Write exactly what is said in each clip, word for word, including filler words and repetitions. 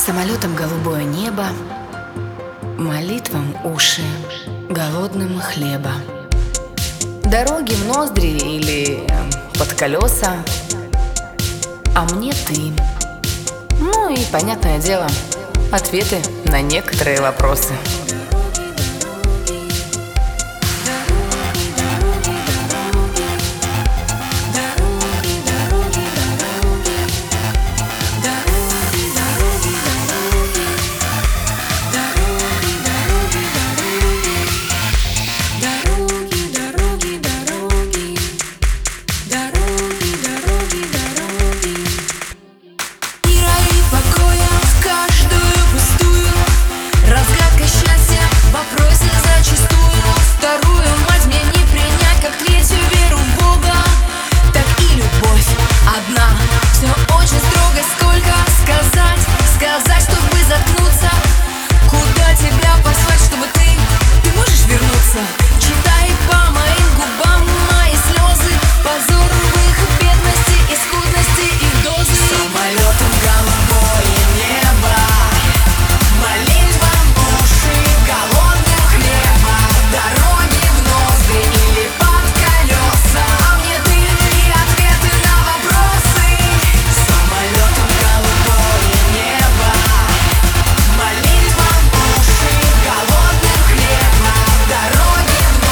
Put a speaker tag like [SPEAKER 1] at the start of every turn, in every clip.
[SPEAKER 1] Самолетом голубое небо, молитвам уши, голодным хлеба. Дороги в ноздри или под колеса, а мне ты. Ну и, понятное дело, ответы на некоторые вопросы.
[SPEAKER 2] Читай по моим губам мои слезы, позор их бедности и скудности и дозы. Самолетом голубое небо, молитвам уши, голодным хлеба, дороги в ноздри или под колеса, а мне ты и ответы на вопросы. Самолетом голубое небо, молитвам уши, голодным хлеба, дороги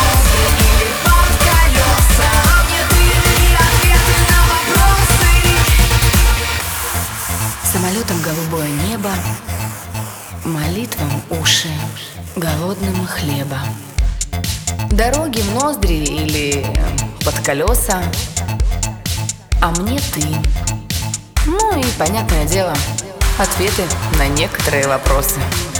[SPEAKER 1] Самолетом голубое небо, молитвам уши, голодным хлеба. Дороги в ноздри или под колеса, а мне ты. Ну и, понятное дело, ответы на некоторые вопросы.